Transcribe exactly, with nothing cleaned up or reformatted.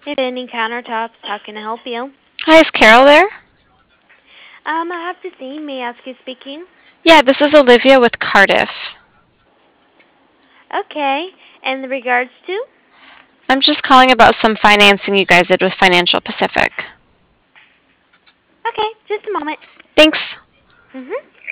Defending countertops. How can I help you? Hi, is Carol there? Um, I have to see. May I ask who's speaking? Yeah, this is Olivia with Cardiff. Okay. And the regards to? I'm just calling about some financing you guys did with Financial Pacific. Okay, just a moment. Thanks. Mhm.